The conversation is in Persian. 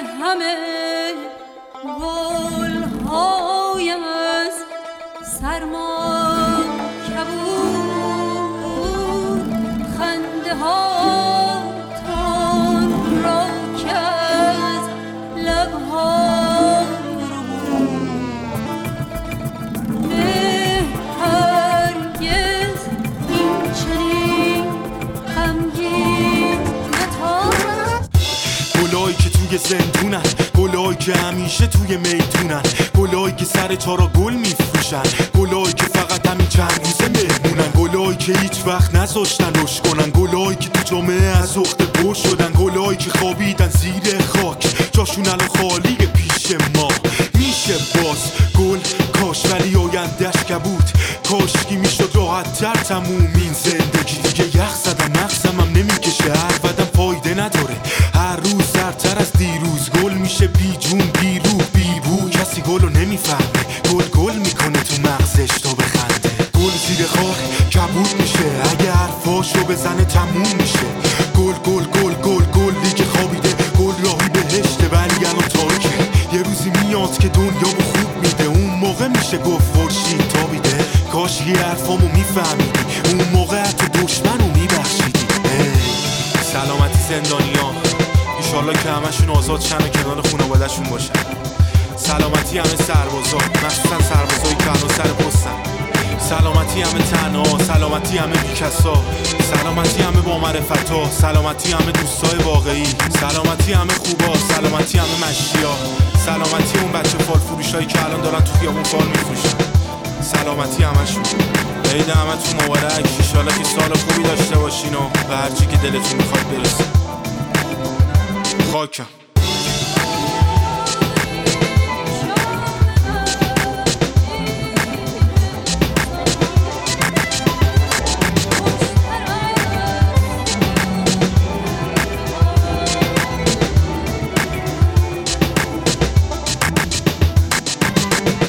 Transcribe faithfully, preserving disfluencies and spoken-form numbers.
همه گل‌های از سرما کبود، خنده ها تان را که از لبها ربود. نه هرگز این چنین غمگین نتاند. گلایی که توی زندونن، گلایی که همیشه توی میدونن، گلایی که سر چارا گل میفروشن، گلایی که فقط همین چند روزه مهمونن، گلایی که هیچ وقت نذاشتن رشد کنن، گلایی که تو جامعه از اخت پر شدن، گلایی که خوابیدن زیر خاک جاشون الان خالی پیش ما. میشه باز گل کاش ولی آینده‌اش کبود، کاشکی میشد راحت تر تموم این زندگی. دیگه یخ زدم مغزم هم نمیکشه، هر بدم فایده نداره، هر روز زرتر از دیروز. گل میشه بی جون بی روح بی بو، کسی گلو نمیفهمه، گل گل میکنه تو مغزش تا بخنده. گل زیر خاک کبود میشه، اگه حرفاشو بزنه تموم میشه. گل گل گل گل گل دیگه خوابیده، گل راهی بهشته ولی الان تاریکه. یه روزی میاد که دنیا رو خوب میده، اون موقع میشه گفت خورشید تابیده. کاش یه حرفامو میفهمیدی، اون موقع تو دشمنو میبخشیدی. سلامتی زندانیان، ایشالله که همشون آزاد شن و کنار خانواده‌شون باشن. سلامتی همه سربازا، مخصوصا سربازایی که الان سر پستن. سلامتی همه تنها، سلامتی همه بیکسا، سلامتی همه با معرفتا، سلامتی همه دوستای واقعی، سلامتی همه خوبا، سلامتی همه مشتیا، سلامتی اون بچه فال فروشایی که الان دارن تو خیابون فال میفروشن. سلامتی همشون. عید همتون مبارک، ایشالله که سال خوبی داشته باشین و به هرچی که دلتون میخواد برسه. خاکم.